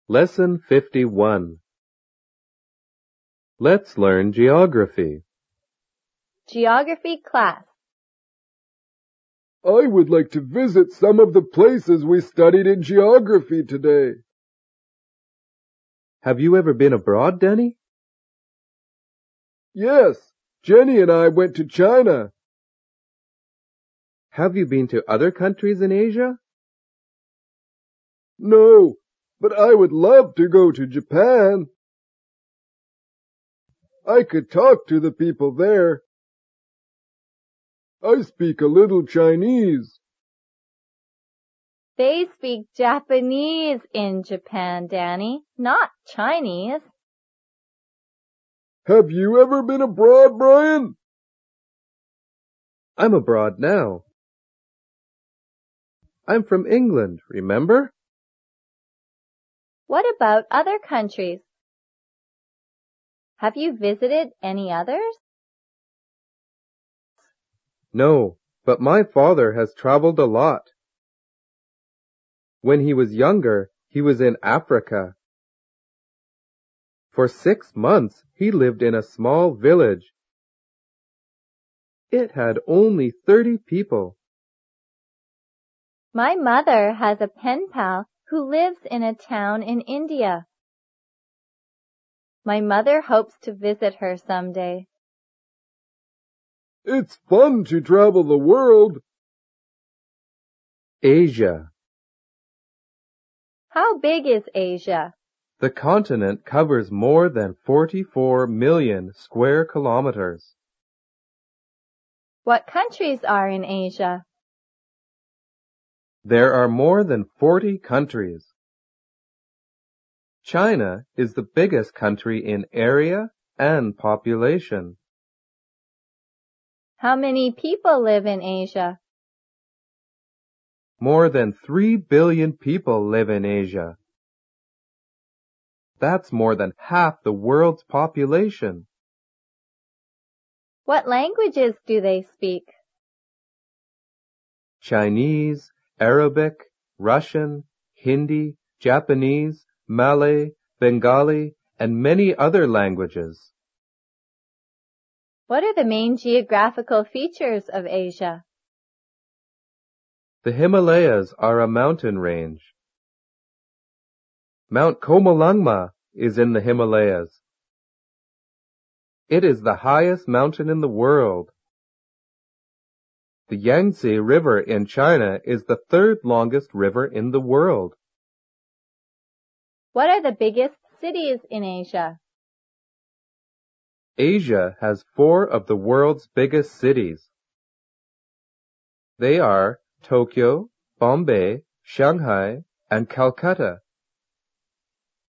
Lesson 51. Let's learn geography. Geography class. I would like to visit some of the places we studied in geography today. Have you ever been abroad, Denny? Yes, Jenny and I went to China. Have you been to other countries in Asia? No, but I would love to go to Japan. I could talk to the people there. I speak a little Chinese. They speak Japanese in Japan, Danny, not Chinese. Have you ever been abroad, Brian? I'm abroad now. I'm from England, remember? What about other countries? Have you visited any others? No, but my father has traveled a lot. When he was younger, he was in Africa. For 6 months, he lived in a small village. It had only 30 people. My mother has a pen pal who lives in a town in India. My mother hopes to visit her someday. It's fun to travel the world. Asia. How big is Asia? The continent covers more than 44 million square kilometers. What countries are in Asia? There are more than 40 countries. China is the biggest country in area and population. How many people live in Asia? More than 3 billion people live in Asia. That's more than half the world's population. What languages do they speak? Chinese, Arabic, Russian, Hindi, Japanese, Malay, Bengali, and many other languages. What are the main geographical features of Asia? The Himalayas are a mountain range. Mount Komalangma is in the Himalayas. It is the highest mountain in the world. The Yangtze River in China is the third longest river in the world. What are the biggest cities in Asia? Asia has 4 of the world's biggest cities. They are Tokyo, Bombay, Shanghai, and Calcutta.